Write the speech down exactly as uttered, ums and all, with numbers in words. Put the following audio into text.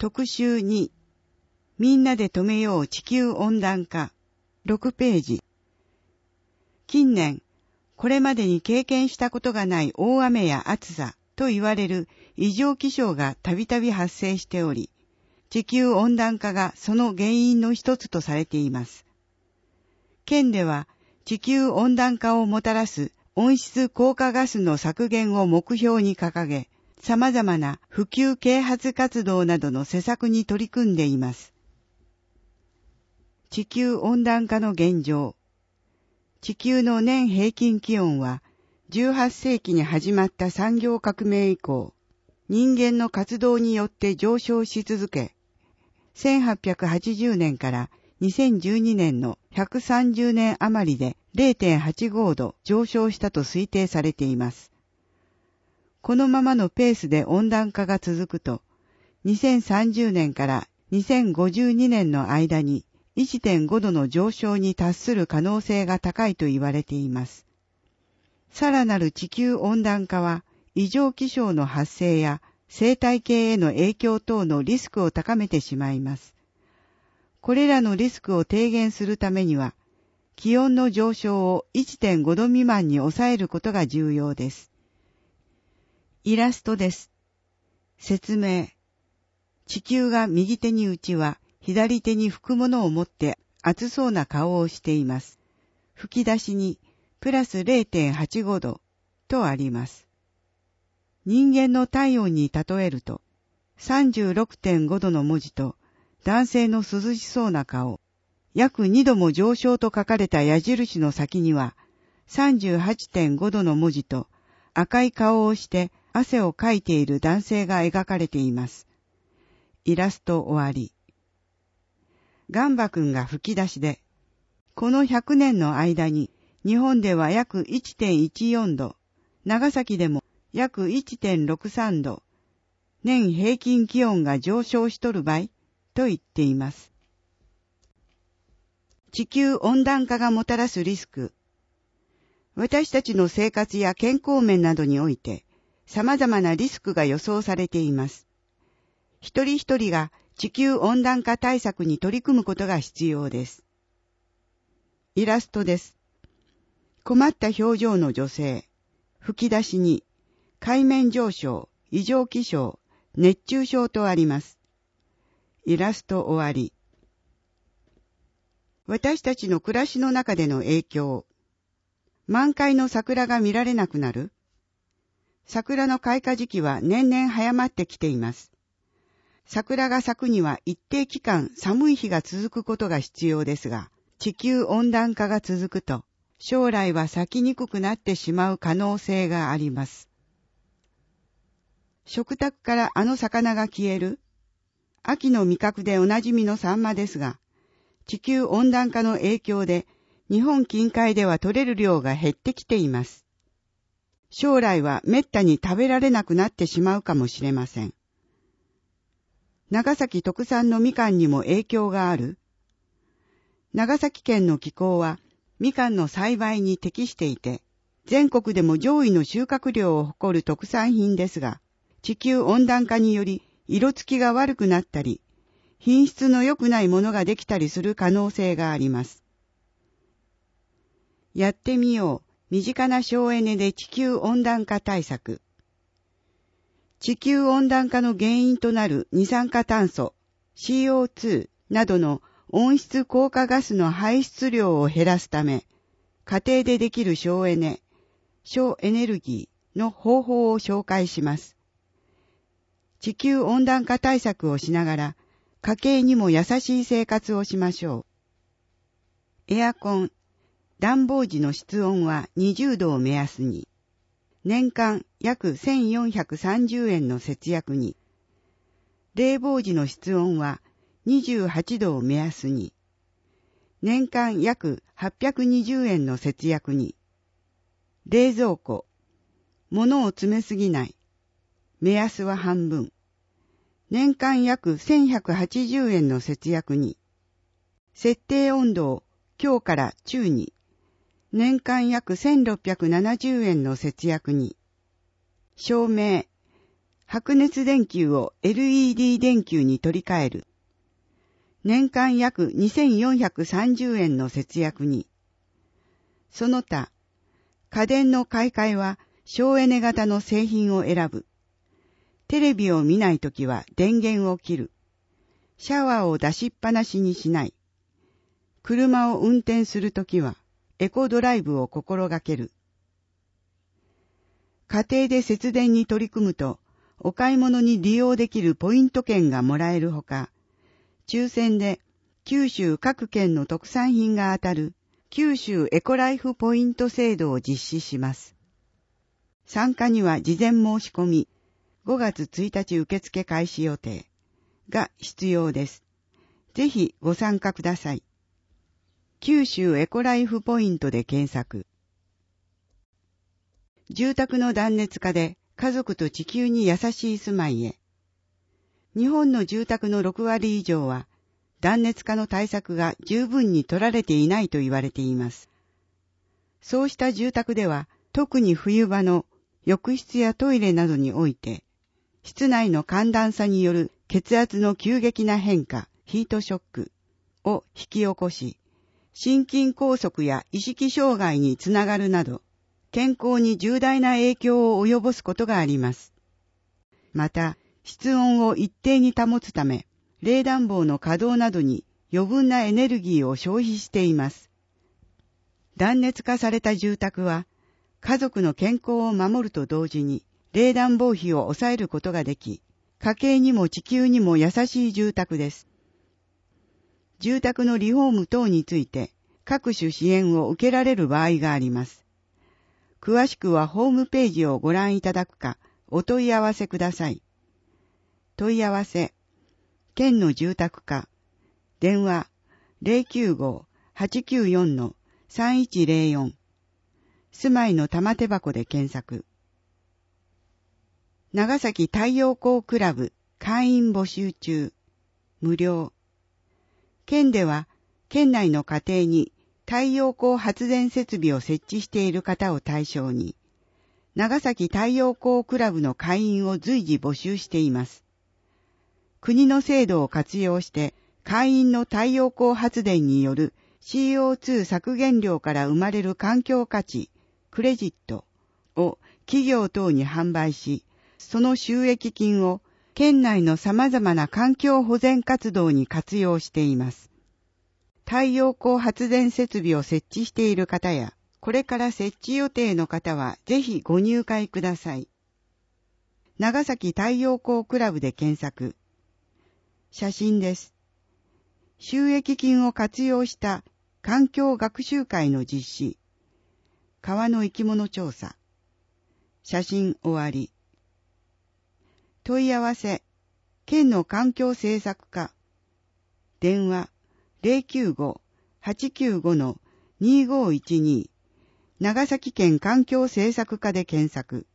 特集に、みんなで止めよう地球温暖化、ろくページ。近年、これまでに経験したことがない大雨や暑さと言われる異常気象がたびたび発生しており、地球温暖化がその原因の一つとされています。県では地球温暖化をもたらす温室効果ガスの削減を目標に掲げ、様々な普及啓発活動などの施策に取り組んでいます。地球温暖化の現状。地球の年平均気温はじゅうはっせいきに始まった産業革命以降、人間の活動によって上昇し続け、せんはっぴゃくはちじゅうねんからにせんじゅうにねんのひゃくさんじゅうねん余りで れいてんはちご 度上昇したと推定されています。このままのペースで温暖化が続くと、にせんさんじゅうねんからにせんごじゅうにねんの間に いってんご 度の上昇に達する可能性が高いと言われています。さらなる地球温暖化は異常気象の発生や生態系への影響等のリスクを高めてしまいます。これらのリスクを低減するためには、気温の上昇を いってんご 度未満に抑えることが重要です。イラストです。説明。地球が右手にうちわ、左手に拭くものを持って暑そうな顔をしています。吹き出しにプラス れいてんはちご 度とあります。人間の体温に例えると さんじゅうろくてんご 度の文字と男性の涼しそうな顔、約にども上昇と書かれた矢印の先には さんじゅうはちてんご 度の文字と赤い顔をして汗をかいている男性が描かれています。イラスト終わり。ガンバ君が吹き出しで、このひゃくねんの間に日本では約 いってんいちよん 度、長崎でも約 いってんろくさん 度、年平均気温が上昇しとる場合と言っています。地球温暖化がもたらすリスク。私たちの生活や健康面などにおいて様々なリスクが予想されています。一人一人が地球温暖化対策に取り組むことが必要です。イラストです。困った表情の女性。吹き出しに海面上昇、異常気象、熱中症とあります。イラスト終わり。私たちの暮らしの中での影響。満開の桜が見られなくなる。桜の開花時期は年々早まってきています。桜が咲くには一定期間寒い日が続くことが必要ですが、地球温暖化が続くと、将来は咲きにくくなってしまう可能性があります。食卓からあの魚が消える？秋の味覚でおなじみのサンマですが、地球温暖化の影響で日本近海では取れる量が減ってきています。将来はめったに食べられなくなってしまうかもしれません。長崎特産のみかんにも影響がある？長崎県の気候はみかんの栽培に適していて、全国でも上位の収穫量を誇る特産品ですが、地球温暖化により色付きが悪くなったり、品質の良くないものができたりする可能性があります。やってみよう。身近な省エネで地球温暖化対策。地球温暖化の原因となる二酸化炭素、シーオーツー などの温室効果ガスの排出量を減らすため、家庭でできる省エネ、省エネルギーの方法を紹介します。地球温暖化対策をしながら、家計にも優しい生活をしましょう。エアコン、暖房時の室温はにじゅうどを目安に、年間約せんよんひゃくさんじゅうえんの節約に、冷房時の室温はにじゅうはちどを目安に、年間約はっぴゃくにじゅうえんの節約に、冷蔵庫、物を詰めすぎない、目安は半分、年間約せんひゃくはちじゅうえんの節約に、設定温度を強から中に、年間約せんろっぴゃくななじゅうえんの節約に、照明、 白熱電球を エルイーディー 電球に取り替える。年間約にせんよんひゃくさんじゅうえんの節約に。その他、家電の買い替えは省エネ型の製品を選ぶ。テレビを見ないときは電源を切る。シャワーを出しっぱなしにしない。車を運転するときはエコドライブを心がける。家庭で節電に取り組むと、お買い物に利用できるポイント券がもらえるほか、抽選で九州各県の特産品が当たる九州エコライフポイント制度を実施します。参加には事前申し込み、ごがつついたち受付開始予定が必要です。ぜひご参加ください。九州エコライフポイントで検索。住宅の断熱化で家族と地球に優しい住まいへ。日本の住宅のろくわり以上は断熱化の対策が十分に取られていないと言われています。そうした住宅では特に冬場の浴室やトイレなどにおいて室内の寒暖差による血圧の急激な変化、ヒートショックを引き起こし、心筋梗塞や意識障害につながるなど、健康に重大な影響を及ぼすことがあります。また、室温を一定に保つため、冷暖房の稼働などに余分なエネルギーを消費しています。断熱化された住宅は、家族の健康を守ると同時に、冷暖房費を抑えることができ、家計にも地球にも優しい住宅です。住宅のリフォーム等について、各種支援を受けられる場合があります。詳しくはホームページをご覧いただくか、お問い合わせください。問い合わせ、県の住宅課、電話 ゼロきゅうご はちきゅうよん さんいちゼロよん、住まいの玉手箱で検索。長崎太陽光クラブ会員募集中、無料。県では、県内の家庭に太陽光発電設備を設置している方を対象に、長崎太陽光クラブの会員を随時募集しています。国の制度を活用して、会員の太陽光発電による シーオーツー 削減量から生まれる環境価値、クレジットを企業等に販売し、その収益金を県内の様々な環境保全活動に活用しています。太陽光発電設備を設置している方や、これから設置予定の方はぜひご入会ください。長崎太陽光クラブで検索。写真です。収益金を活用した環境学習会の実施。川の生き物調査。写真終わり。問い合わせ。県の環境政策課。電話 ゼロきゅうご はちきゅうご にごいちに 長崎県環境政策課で検索。